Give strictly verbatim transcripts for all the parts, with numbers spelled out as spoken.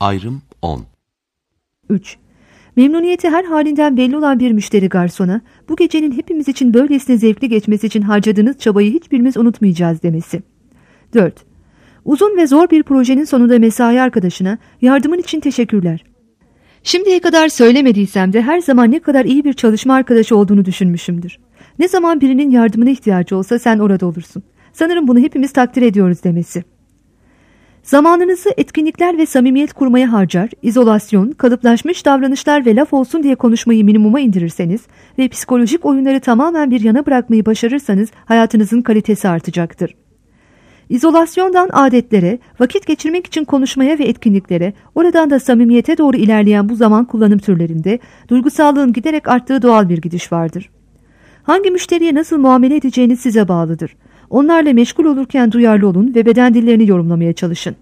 Ayrım on. üç. Memnuniyeti her halinden belli olan bir müşteri garsona, bu gecenin hepimiz için böylesine zevkli geçmesi için harcadığınız çabayı hiçbirimiz unutmayacağız demesi. dört. Uzun ve zor bir projenin sonunda mesai arkadaşına, yardımın için teşekkürler. Şimdiye kadar söylemediysem de her zaman ne kadar iyi bir çalışma arkadaşı olduğunu düşünmüşümdür. Ne zaman birinin yardımına ihtiyacı olsa sen orada olursun. Sanırım bunu hepimiz takdir ediyoruz demesi. Zamanınızı etkinlikler ve samimiyet kurmaya harcar, izolasyon, kalıplaşmış davranışlar ve laf olsun diye konuşmayı minimuma indirirseniz ve psikolojik oyunları tamamen bir yana bırakmayı başarırsanız hayatınızın kalitesi artacaktır. İzolasyondan adetlere, vakit geçirmek için konuşmaya ve etkinliklere, oradan da samimiyete doğru ilerleyen bu zaman kullanım türlerinde duygusallığın giderek arttığı doğal bir gidiş vardır. Hangi müşteriye nasıl muamele edeceğiniz size bağlıdır. Onlarla meşgul olurken duyarlı olun ve beden dillerini yorumlamaya çalışın.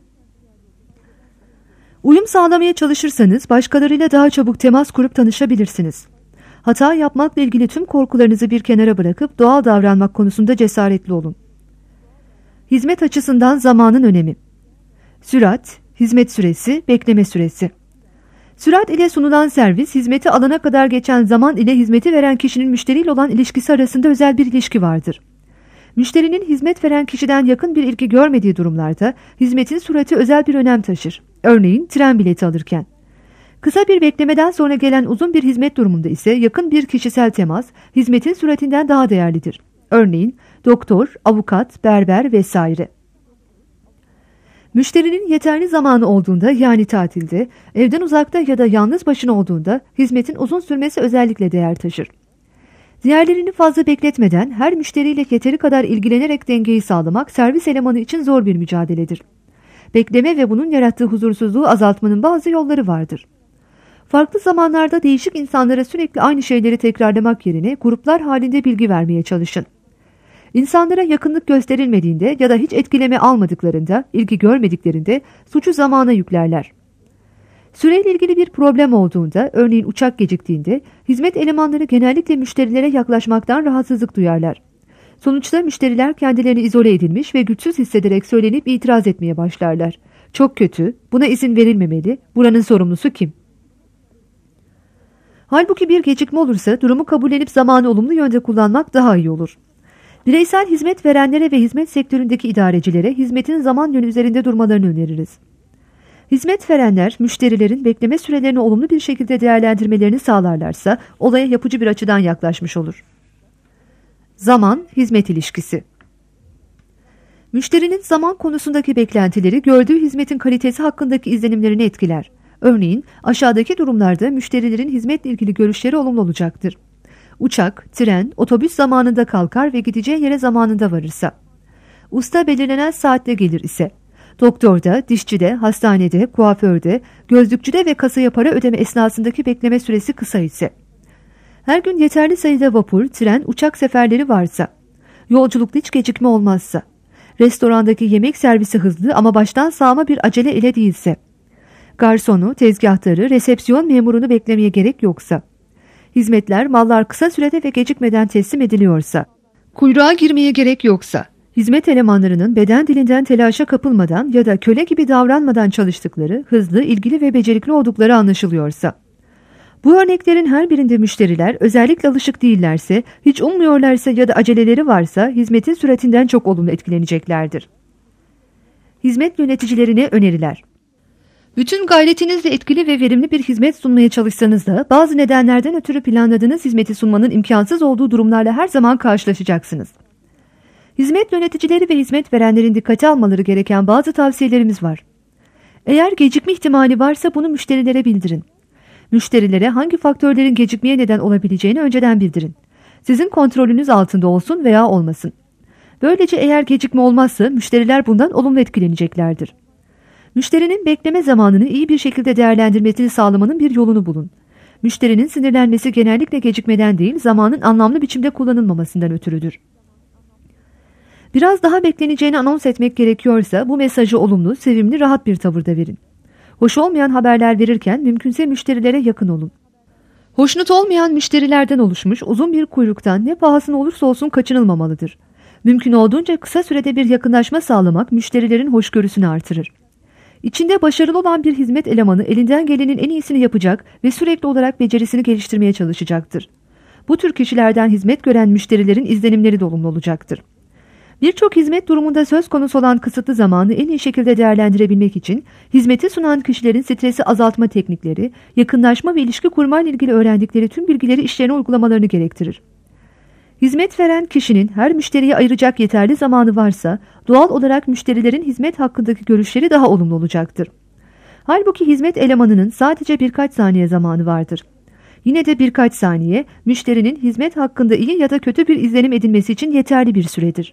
Uyum sağlamaya çalışırsanız başkalarıyla daha çabuk temas kurup tanışabilirsiniz. Hata yapmakla ilgili tüm korkularınızı bir kenara bırakıp doğal davranmak konusunda cesaretli olun. Hizmet açısından zamanın önemi. Sürat, hizmet süresi, bekleme süresi. Sürat ile sunulan servis, hizmeti alana kadar geçen zaman ile hizmeti veren kişinin müşteriyle olan ilişkisi arasında özel bir ilişki vardır. Müşterinin hizmet veren kişiden yakın bir ilgi görmediği durumlarda hizmetin sürati özel bir önem taşır. Örneğin tren bileti alırken. Kısa bir beklemeden sonra gelen uzun bir hizmet durumunda ise yakın bir kişisel temas hizmetin süratinden daha değerlidir. Örneğin doktor, avukat, berber vesaire. Müşterinin yeterli zamanı olduğunda, yani tatilde, evden uzakta ya da yalnız başına olduğunda hizmetin uzun sürmesi özellikle değer taşır. Diğerlerini fazla bekletmeden her müşteriyle yeteri kadar ilgilenerek dengeyi sağlamak servis elemanı için zor bir mücadeledir. Bekleme ve bunun yarattığı huzursuzluğu azaltmanın bazı yolları vardır. Farklı zamanlarda değişik insanlara sürekli aynı şeyleri tekrarlamak yerine gruplar halinde bilgi vermeye çalışın. İnsanlara yakınlık gösterilmediğinde ya da hiç etkileme almadıklarında, ilgi görmediklerinde suçu zamana yüklerler. Süreyle ilgili bir problem olduğunda, örneğin uçak geciktiğinde, hizmet elemanları genellikle müşterilere yaklaşmaktan rahatsızlık duyarlar. Sonuçta müşteriler kendilerini izole edilmiş ve güçsüz hissederek söylenip itiraz etmeye başlarlar. Çok kötü, buna izin verilmemeli, buranın sorumlusu kim? Halbuki bir gecikme olursa durumu kabullenip zamanı olumlu yönde kullanmak daha iyi olur. Bireysel hizmet verenlere ve hizmet sektöründeki idarecilere hizmetin zaman yönü üzerinde durmalarını öneririz. Hizmet verenler, müşterilerin bekleme sürelerini olumlu bir şekilde değerlendirmelerini sağlarlarsa olaya yapıcı bir açıdan yaklaşmış olur. Zaman-hizmet ilişkisi. Müşterinin zaman konusundaki beklentileri gördüğü hizmetin kalitesi hakkındaki izlenimlerini etkiler. Örneğin aşağıdaki durumlarda müşterilerin hizmetle ilgili görüşleri olumlu olacaktır. Uçak, tren, otobüs zamanında kalkar ve gideceği yere zamanında varırsa. Usta belirlenen saatte gelir ise. Doktorda, dişçide, hastanede, kuaförde, gözlükçüde ve kasaya para ödeme esnasındaki bekleme süresi kısa ise. Her gün yeterli sayıda vapur, tren, uçak seferleri varsa. Yolculukta hiç gecikme olmazsa. Restorandaki yemek servisi hızlı ama baştan sağma bir acele ile değilse. Garsonu, tezgahtarı, resepsiyon memurunu beklemeye gerek yoksa. Hizmetler, mallar kısa sürede ve gecikmeden teslim ediliyorsa. Kuyruğa girmeye gerek yoksa. Hizmet elemanlarının beden dilinden telaşa kapılmadan ya da köle gibi davranmadan çalıştıkları, hızlı, ilgili ve becerikli oldukları anlaşılıyorsa. Bu örneklerin her birinde müşteriler özellikle alışık değillerse, hiç ummuyorlarsa ya da aceleleri varsa hizmetin süratinden çok olumlu etkileneceklerdir. Hizmet yöneticilerine öneriler. Bütün gayretinizle etkili ve verimli bir hizmet sunmaya çalışsanız da bazı nedenlerden ötürü planladığınız hizmeti sunmanın imkansız olduğu durumlarla her zaman karşılaşacaksınız. Hizmet yöneticileri ve hizmet verenlerin dikkate almaları gereken bazı tavsiyelerimiz var. Eğer gecikme ihtimali varsa bunu müşterilere bildirin. Müşterilere hangi faktörlerin gecikmeye neden olabileceğini önceden bildirin. Sizin kontrolünüz altında olsun veya olmasın. Böylece eğer gecikme olmazsa müşteriler bundan olumlu etkileneceklerdir. Müşterinin bekleme zamanını iyi bir şekilde değerlendirmesini sağlamanın bir yolunu bulun. Müşterinin sinirlenmesi genellikle gecikmeden değil, zamanın anlamlı biçimde kullanılmamasından ötürüdür. Biraz daha bekleneceğini anons etmek gerekiyorsa bu mesajı olumlu, sevimli, rahat bir tavırda verin. Hoş olmayan haberler verirken mümkünse müşterilere yakın olun. Hoşnut olmayan müşterilerden oluşmuş uzun bir kuyruktan ne pahasına olursa olsun kaçınılmamalıdır. Mümkün olduğunca kısa sürede bir yakınlaşma sağlamak müşterilerin hoşgörüsünü artırır. İçinde başarılı olan bir hizmet elemanı elinden gelenin en iyisini yapacak ve sürekli olarak becerisini geliştirmeye çalışacaktır. Bu tür kişilerden hizmet gören müşterilerin izlenimleri de olumlu olacaktır. Birçok hizmet durumunda söz konusu olan kısıtlı zamanı en iyi şekilde değerlendirebilmek için hizmeti sunan kişilerin stresi azaltma teknikleri, yakınlaşma ve ilişki kurma ile ilgili öğrendikleri tüm bilgileri işlerine uygulamalarını gerektirir. Hizmet veren kişinin her müşteriye ayıracak yeterli zamanı varsa doğal olarak müşterilerin hizmet hakkındaki görüşleri daha olumlu olacaktır. Halbuki hizmet elemanının sadece birkaç saniye zamanı vardır. Yine de birkaç saniye müşterinin hizmet hakkında iyi ya da kötü bir izlenim edinmesi için yeterli bir süredir.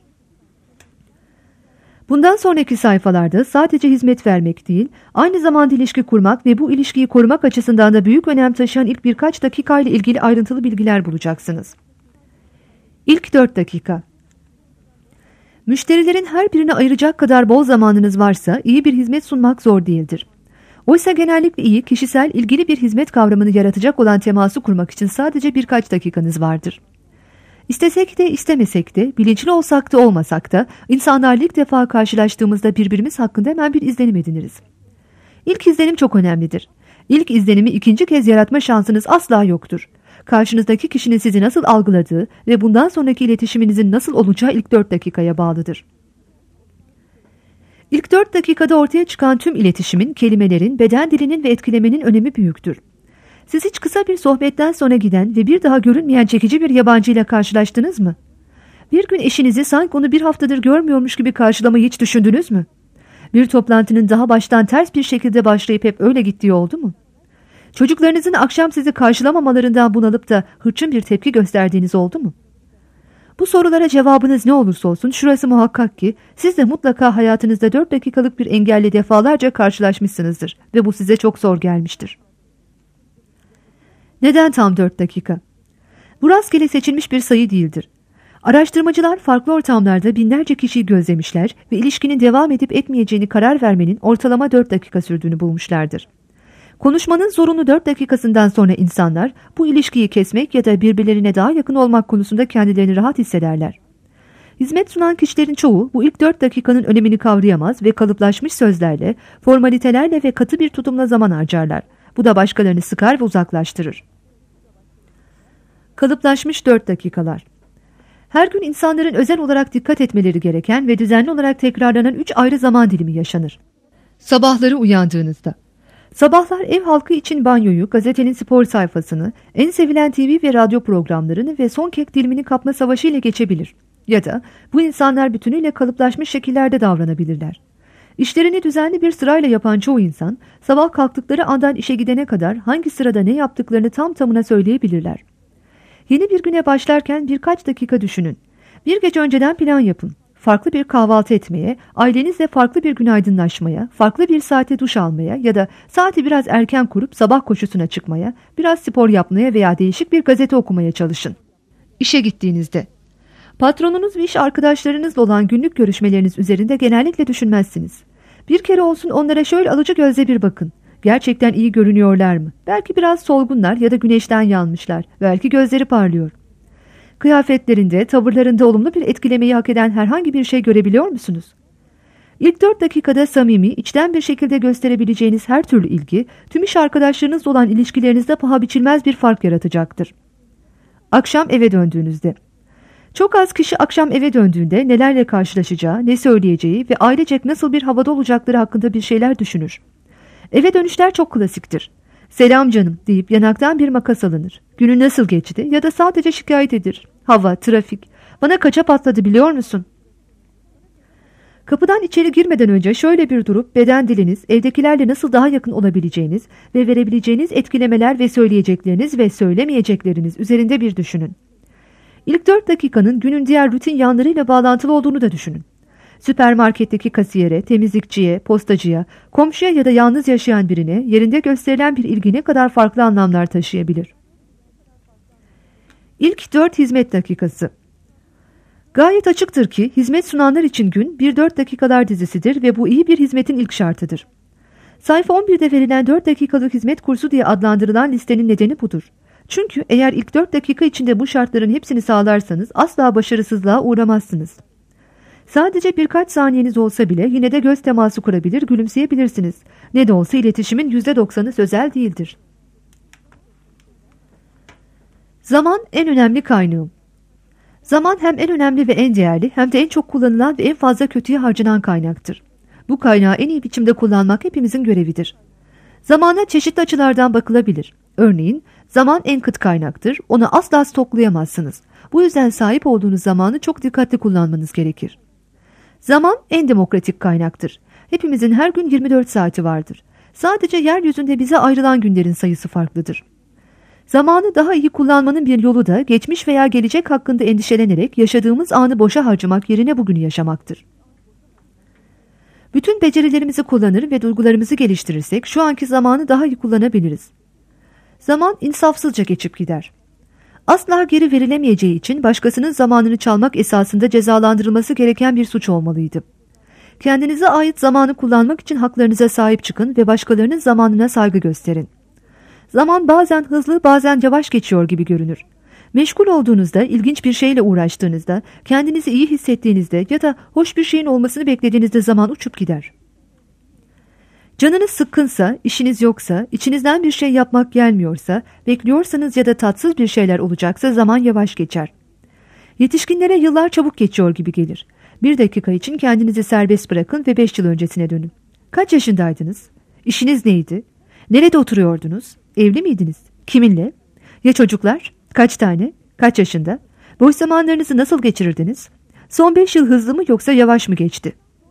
Bundan sonraki sayfalarda sadece hizmet vermek değil, aynı zamanda ilişki kurmak ve bu ilişkiyi korumak açısından da büyük önem taşıyan ilk birkaç dakika ile ilgili ayrıntılı bilgiler bulacaksınız. İlk dört dakika. Müşterilerin her birine ayıracak kadar bol zamanınız varsa iyi bir hizmet sunmak zor değildir. Oysa genellikle iyi, kişisel, ilgili bir hizmet kavramını yaratacak olan teması kurmak için sadece birkaç dakikanız vardır. İstesek de istemesek de, bilinçli olsak da olmasak da insanlarla ilk defa karşılaştığımızda birbirimiz hakkında hemen bir izlenim ediniriz. İlk izlenim çok önemlidir. İlk izlenimi ikinci kez yaratma şansınız asla yoktur. Karşınızdaki kişinin sizi nasıl algıladığı ve bundan sonraki iletişiminizin nasıl olacağı ilk dört dakikaya bağlıdır. İlk dört dakikada ortaya çıkan tüm iletişimin, kelimelerin, beden dilinin ve etkilemenin önemi büyüktür. Siz hiç kısa bir sohbetten sonra giden ve bir daha görünmeyen çekici bir yabancıyla karşılaştınız mı? Bir gün eşinizi sanki onu bir haftadır görmüyormuş gibi karşılamayı hiç düşündünüz mü? Bir toplantının daha baştan ters bir şekilde başlayıp hep öyle gittiği oldu mu? Çocuklarınızın akşam sizi karşılamamalarından bunalıp da hırçın bir tepki gösterdiğiniz oldu mu? Bu sorulara cevabınız ne olursa olsun şurası muhakkak ki siz de mutlaka hayatınızda dört dakikalık bir engelle defalarca karşılaşmışsınızdır ve bu size çok zor gelmiştir. Neden tam dört dakika? Bu rastgele seçilmiş bir sayı değildir. Araştırmacılar farklı ortamlarda binlerce kişiyi gözlemişler ve ilişkinin devam edip etmeyeceğini karar vermenin ortalama dört dakika sürdüğünü bulmuşlardır. Konuşmanın zorunlu dört dakikasından sonra insanlar bu ilişkiyi kesmek ya da birbirlerine daha yakın olmak konusunda kendilerini rahat hissederler. Hizmet sunan kişilerin çoğu bu ilk dört dakikanın önemini kavrayamaz ve kalıplaşmış sözlerle, formalitelerle ve katı bir tutumla zaman harcarlar. Bu da başkalarını sıkar ve uzaklaştırır. Kalıplaşmış dört dakikalar. Her gün insanların özel olarak dikkat etmeleri gereken ve düzenli olarak tekrarlanan üç ayrı zaman dilimi yaşanır. Sabahları uyandığınızda. Sabahlar ev halkı için banyoyu, gazetenin spor sayfasını, en sevilen T V ve radyo programlarını ve son kek dilimini kapma savaşı ile geçebilir. Ya da bu insanlar bütünüyle kalıplaşmış şekillerde davranabilirler. İşlerini düzenli bir sırayla yapan çoğu insan, sabah kalktıkları andan işe gidene kadar hangi sırada ne yaptıklarını tam tamına söyleyebilirler. Yeni bir güne başlarken birkaç dakika düşünün. Bir gece önceden plan yapın. Farklı bir kahvaltı etmeye, ailenizle farklı bir günaydınlaşmaya, farklı bir saate duş almaya ya da saati biraz erken kurup sabah koşusuna çıkmaya, biraz spor yapmaya veya değişik bir gazete okumaya çalışın. İşe gittiğinizde. Patronunuz ve iş arkadaşlarınızla olan günlük görüşmeleriniz üzerinde genellikle düşünmezsiniz. Bir kere olsun onlara şöyle alıcı gözle bir bakın. Gerçekten iyi görünüyorlar mı? Belki biraz solgunlar ya da güneşten yanmışlar. Belki gözleri parlıyor. Kıyafetlerinde, tavırlarında olumlu bir etkilemeyi hak eden herhangi bir şey görebiliyor musunuz? İlk dört dakikada samimi, içten bir şekilde gösterebileceğiniz her türlü ilgi, tüm iş arkadaşlarınızla olan ilişkilerinizde paha biçilmez bir fark yaratacaktır. Akşam eve döndüğünüzde. Çok az kişi akşam eve döndüğünde nelerle karşılaşacağı, ne söyleyeceği ve ailecek nasıl bir havada olacakları hakkında bir şeyler düşünür. Eve dönüşler çok klasiktir. Selam canım deyip yanaktan bir makas alınır. Günü nasıl geçti ya da sadece şikayet edilir. Hava, trafik. Bana kaça patladı biliyor musun? Kapıdan içeri girmeden önce şöyle bir durup beden diliniz, evdekilerle nasıl daha yakın olabileceğiniz ve verebileceğiniz etkilemeler ve söyleyecekleriniz ve söylemeyecekleriniz üzerinde bir düşünün. İlk dört dakikanın günün diğer rutin yanlarıyla bağlantılı olduğunu da düşünün. Süpermarketteki kasiyere, temizlikçiye, postacıya, komşuya ya da yalnız yaşayan birine yerinde gösterilen bir ilgi ne kadar farklı anlamlar taşıyabilir? İlk dört hizmet dakikası. Gayet açıktır ki hizmet sunanlar için gün bir dört dakikalar dizisidir ve bu iyi bir hizmetin ilk şartıdır. Sayfa on birde verilen dört dakikalık hizmet kursu diye adlandırılan listenin nedeni budur. Çünkü eğer ilk dört dakika içinde bu şartların hepsini sağlarsanız asla başarısızlığa uğramazsınız. Sadece birkaç saniyeniz olsa bile yine de göz teması kurabilir, gülümseyebilirsiniz. Ne de olsa iletişimin yüzde doksanı sözel değildir. Zaman en önemli kaynağım. Zaman hem en önemli ve en değerli hem de en çok kullanılan ve en fazla kötüye harcanan kaynaktır. Bu kaynağı en iyi biçimde kullanmak hepimizin görevidir. Zamana çeşitli açılardan bakılabilir. Örneğin zaman en kıt kaynaktır, onu asla stoklayamazsınız. Bu yüzden sahip olduğunuz zamanı çok dikkatli kullanmanız gerekir. Zaman en demokratik kaynaktır. Hepimizin her gün yirmi dört saati vardır. Sadece yeryüzünde bize ayrılan günlerin sayısı farklıdır. Zamanı daha iyi kullanmanın bir yolu da geçmiş veya gelecek hakkında endişelenerek yaşadığımız anı boşa harcamak yerine bugünü yaşamaktır. Bütün becerilerimizi kullanır ve duygularımızı geliştirirsek şu anki zamanı daha iyi kullanabiliriz. Zaman insafsızca geçip gider. Asla geri verilemeyeceği için başkasının zamanını çalmak esasında cezalandırılması gereken bir suç olmalıydı. Kendinize ait zamanı kullanmak için haklarınıza sahip çıkın ve başkalarının zamanına saygı gösterin. Zaman bazen hızlı, bazen yavaş geçiyor gibi görünür. Meşgul olduğunuzda, ilginç bir şeyle uğraştığınızda, kendinizi iyi hissettiğinizde ya da hoş bir şeyin olmasını beklediğinizde zaman uçup gider. Canınız sıkkınsa, işiniz yoksa, içinizden bir şey yapmak gelmiyorsa, bekliyorsanız ya da tatsız bir şeyler olacaksa zaman yavaş geçer. Yetişkinlere yıllar çabuk geçiyor gibi gelir. Bir dakika için kendinizi serbest bırakın ve beş yıl öncesine dönün. Kaç yaşındaydınız? İşiniz neydi? Nerede oturuyordunuz? Evli miydiniz? Kiminle? Ya çocuklar? Kaç tane? Kaç yaşında? Boş zamanlarınızı nasıl geçirirdiniz? Son beş yıl hızlı mı yoksa yavaş mı geçti?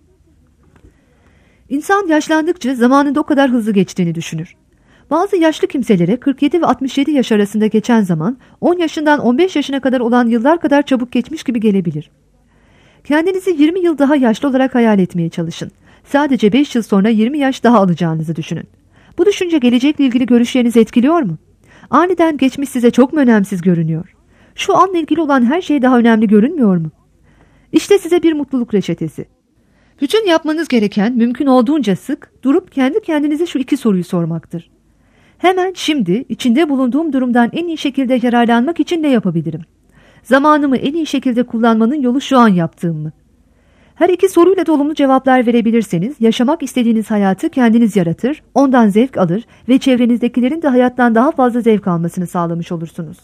İnsan yaşlandıkça zamanında o kadar hızlı geçtiğini düşünür. Bazı yaşlı kimselere kırk yedi ve altmış yedi yaş arasında geçen zaman on yaşından on beş yaşına kadar olan yıllar kadar çabuk geçmiş gibi gelebilir. Kendinizi yirmi yıl daha yaşlı olarak hayal etmeye çalışın. Sadece beş yıl sonra yirmi yaş daha alacağınızı düşünün. Bu düşünce gelecekle ilgili görüşlerinizi etkiliyor mu? Aniden geçmiş size çok mu önemsiz görünüyor? Şu anla ilgili olan her şey daha önemli görünmüyor mu? İşte size bir mutluluk reçetesi. Bütün yapmanız gereken mümkün olduğunca sık durup kendi kendinize şu iki soruyu sormaktır. Hemen şimdi içinde bulunduğum durumdan en iyi şekilde yararlanmak için ne yapabilirim? Zamanımı en iyi şekilde kullanmanın yolu şu an yaptığım mı? Her iki soruyla da olumlu cevaplar verebilirseniz yaşamak istediğiniz hayatı kendiniz yaratır, ondan zevk alır ve çevrenizdekilerin de hayattan daha fazla zevk almasını sağlamış olursunuz.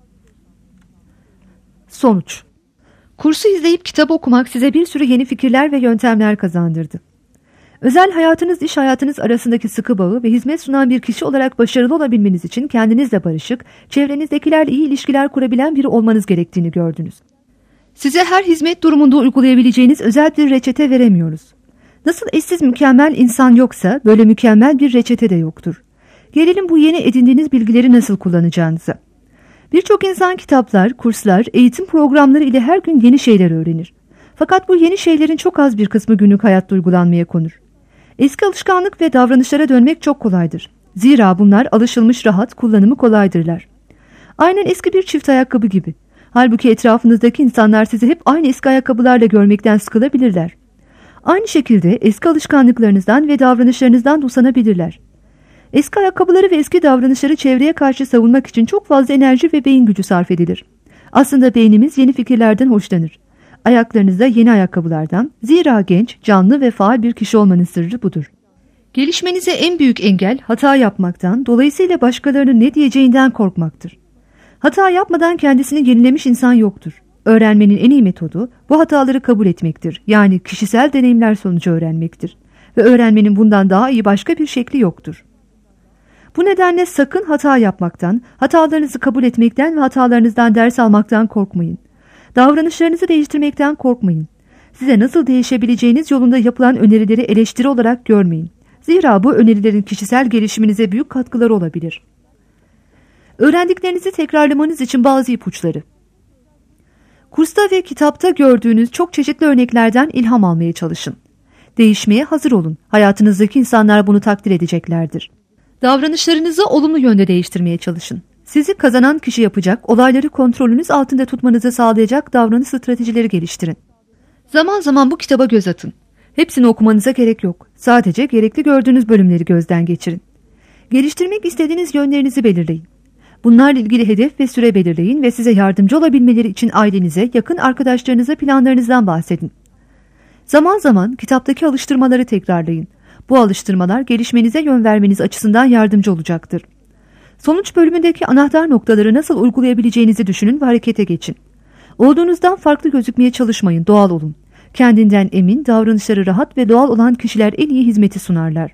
Sonuç: kursu izleyip kitap okumak size bir sürü yeni fikirler ve yöntemler kazandırdı. Özel hayatınız iş hayatınız arasındaki sıkı bağı ve hizmet sunan bir kişi olarak başarılı olabilmeniz için kendinizle barışık, çevrenizdekilerle iyi ilişkiler kurabilen biri olmanız gerektiğini gördünüz. Size her hizmet durumunda uygulayabileceğiniz özel bir reçete veremiyoruz. Nasıl eşsiz mükemmel insan yoksa böyle mükemmel bir reçete de yoktur. Gelelim bu yeni edindiğiniz bilgileri nasıl kullanacağınıza. Birçok insan kitaplar, kurslar, eğitim programları ile her gün yeni şeyler öğrenir. Fakat bu yeni şeylerin çok az bir kısmı günlük hayatta uygulanmaya konur. Eski alışkanlık ve davranışlara dönmek çok kolaydır. Zira bunlar alışılmış rahat, kullanımı kolaydırlar. Aynen eski bir çift ayakkabı gibi. Halbuki etrafınızdaki insanlar sizi hep aynı eski ayakkabılarla görmekten sıkılabilirler. Aynı şekilde eski alışkanlıklarınızdan ve davranışlarınızdan da usanabilirler. Eski ayakkabıları ve eski davranışları çevreye karşı savunmak için çok fazla enerji ve beyin gücü sarf edilir. Aslında beynimiz yeni fikirlerden hoşlanır. Ayaklarınızda yeni ayakkabılardan, zira genç, canlı ve faal bir kişi olmanın sırrı budur. Gelişmenize en büyük engel hata yapmaktan, dolayısıyla başkalarının ne diyeceğinden korkmaktır. Hata yapmadan kendisini yenilemiş insan yoktur. Öğrenmenin en iyi metodu bu hataları kabul etmektir. Yani kişisel deneyimler sonucu öğrenmektir. Ve öğrenmenin bundan daha iyi başka bir şekli yoktur. Bu nedenle sakın hata yapmaktan, hatalarınızı kabul etmekten ve hatalarınızdan ders almaktan korkmayın. Davranışlarınızı değiştirmekten korkmayın. Size nasıl değişebileceğiniz yolunda yapılan önerileri eleştiri olarak görmeyin. Zira bu önerilerin kişisel gelişiminize büyük katkıları olabilir. Öğrendiklerinizi tekrarlamanız için bazı ipuçları. Kursta ve kitapta gördüğünüz çok çeşitli örneklerden ilham almaya çalışın. Değişmeye hazır olun. Hayatınızdaki insanlar bunu takdir edeceklerdir. Davranışlarınızı olumlu yönde değiştirmeye çalışın. Sizi kazanan kişi yapacak, olayları kontrolünüz altında tutmanızı sağlayacak davranış stratejileri geliştirin. Zaman zaman bu kitaba göz atın. Hepsini okumanıza gerek yok. Sadece gerekli gördüğünüz bölümleri gözden geçirin. Geliştirmek istediğiniz yönlerinizi belirleyin. Bunlarla ilgili hedef ve süre belirleyin ve size yardımcı olabilmeleri için ailenize, yakın arkadaşlarınıza planlarınızdan bahsedin. Zaman zaman kitaptaki alıştırmaları tekrarlayın. Bu alıştırmalar gelişmenize yön vermeniz açısından yardımcı olacaktır. Sonuç bölümündeki anahtar noktaları nasıl uygulayabileceğinizi düşünün ve harekete geçin. Olduğunuzdan farklı gözükmeye çalışmayın, doğal olun. Kendinden emin, davranışları rahat ve doğal olan kişiler en iyi hizmeti sunarlar.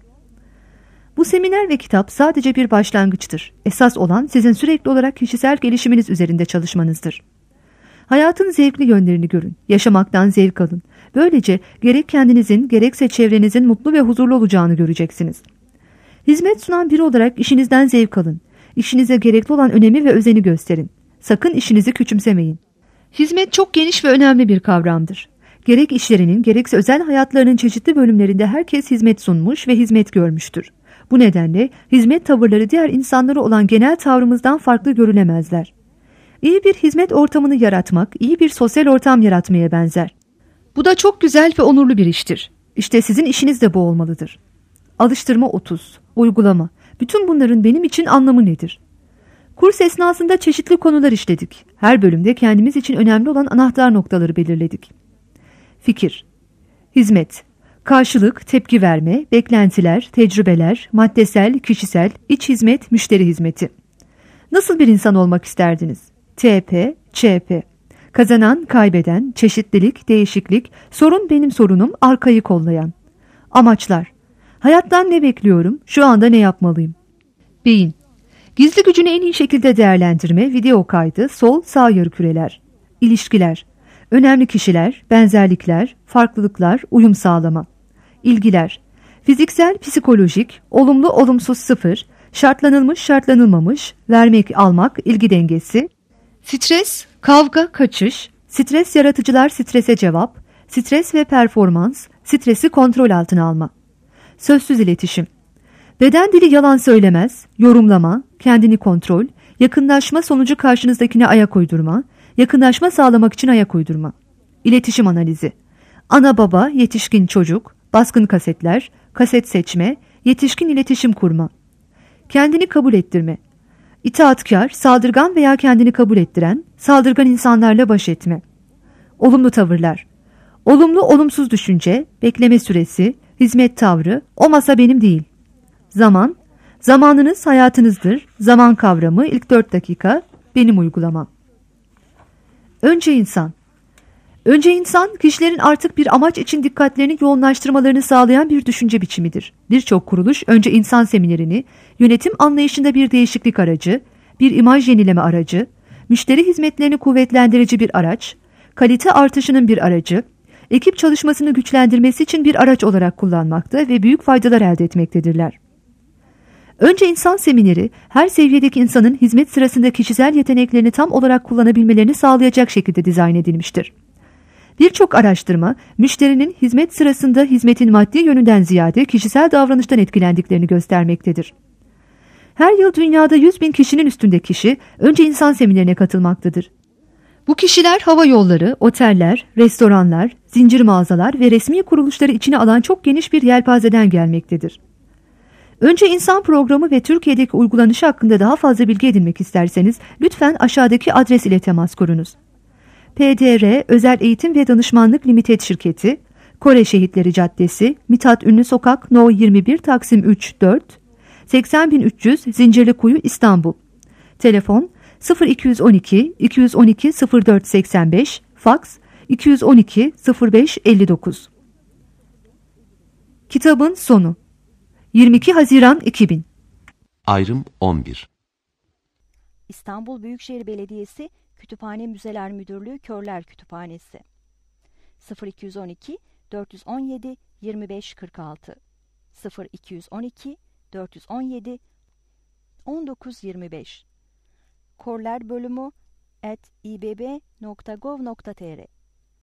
Bu seminer ve kitap sadece bir başlangıçtır. Esas olan sizin sürekli olarak kişisel gelişiminiz üzerinde çalışmanızdır. Hayatın zevkli yönlerini görün, yaşamaktan zevk alın. Böylece gerek kendinizin gerekse çevrenizin mutlu ve huzurlu olacağını göreceksiniz. Hizmet sunan biri olarak işinizden zevk alın. İşinize gerekli olan önemi ve özeni gösterin. Sakın işinizi küçümsemeyin. Hizmet çok geniş ve önemli bir kavramdır. Gerek işlerinin gerekse özel hayatlarının çeşitli bölümlerinde herkes hizmet sunmuş ve hizmet görmüştür. Bu nedenle hizmet tavırları diğer insanlara olan genel tavrımızdan farklı görülemezler. İyi bir hizmet ortamını yaratmak, iyi bir sosyal ortam yaratmaya benzer. Bu da çok güzel ve onurlu bir iştir. İşte sizin işiniz de bu olmalıdır. Alıştırma otuz. Uygulama. Bütün bunların benim için anlamı nedir? Kurs esnasında çeşitli konular işledik. Her bölümde kendimiz için önemli olan anahtar noktaları belirledik. Fikir. Hizmet. Karşılık, tepki verme, beklentiler, tecrübeler, maddesel, kişisel, iç hizmet, müşteri hizmeti. Nasıl bir insan olmak isterdiniz? T P, Ç P. Kazanan, kaybeden, çeşitlilik, değişiklik, sorun benim sorunum, arkayı kollayan. Amaçlar. Hayattan ne bekliyorum? Şu anda ne yapmalıyım? Beyin. Gizli gücünü en iyi şekilde değerlendirme, video kaydı, sol, sağ yarıküreler. İlişkiler. Önemli kişiler, benzerlikler, farklılıklar, uyum sağlama. İlgiler. Fiziksel, psikolojik, olumlu, olumsuz sıfır, şartlanılmış, şartlanılmamış, vermek, almak, ilgi dengesi. Stres, kavga, kaçış, stres yaratıcılar, strese cevap, stres ve performans, stresi kontrol altına alma. Sözsüz iletişim. Beden dili yalan söylemez, yorumlama, kendini kontrol, yakınlaşma sonucu karşınızdakine ayak uydurma, yakınlaşma sağlamak için ayak uydurma. İletişim analizi. Ana baba, yetişkin çocuk, baskın kasetler, kaset seçme, yetişkin iletişim kurma. Kendini kabul ettirme. İtaatkar, saldırgan veya kendini kabul ettiren, saldırgan insanlarla baş etme. Olumlu tavırlar. Olumlu, olumsuz düşünce, bekleme süresi, hizmet tavrı, o masa benim değil. Zaman, zamanınız hayatınızdır, zaman kavramı ilk dört dakika, benim uygulamam. Önce insan. Önce insan, kişilerin artık bir amaç için dikkatlerini yoğunlaştırmalarını sağlayan bir düşünce biçimidir. Birçok kuruluş önce insan seminerini, yönetim anlayışında bir değişiklik aracı, bir imaj yenileme aracı, müşteri hizmetlerini kuvvetlendirici bir araç, kalite artışının bir aracı, ekip çalışmasını güçlendirmesi için bir araç olarak kullanmakta ve büyük faydalar elde etmektedirler. Önce insan semineri, her seviyedeki insanın hizmet sırasında kişisel yeteneklerini tam olarak kullanabilmelerini sağlayacak şekilde dizayn edilmiştir. Birçok araştırma, müşterinin hizmet sırasında hizmetin maddi yönünden ziyade kişisel davranıştan etkilendiklerini göstermektedir. Her yıl dünyada yüz bin kişinin üstünde kişi önce insan seminerine katılmaktadır. Bu kişiler hava yolları, oteller, restoranlar, zincir mağazalar ve resmi kuruluşları içine alan çok geniş bir yelpazeden gelmektedir. Önce insan programı ve Türkiye'deki uygulanışı hakkında daha fazla bilgi edinmek isterseniz lütfen aşağıdaki adres ile temas kurunuz. P D R Özel Eğitim ve Danışmanlık Limited Şirketi, Kore Şehitleri Caddesi, Mithat Ünlü Sokak, No yirmi bir, Taksim üç dört, seksen bin üç yüz, Zincirlikuyu, İstanbul. Telefon sıfır iki on iki iki on iki sıfır dört seksen beş, faks iki on iki sıfır beş elli dokuz. Kitabın sonu. yirmi iki Haziran iki bin. Ayrım on bir. İstanbul Büyükşehir Belediyesi Kütüphane Müzeler Müdürlüğü Körler Kütüphanesi sıfır iki on iki dört on yedi yirmi beş kırk altı sıfır iki on iki dört on yedi on dokuz yirmi beş Körler bölümü at i b b nokta gov nokta tr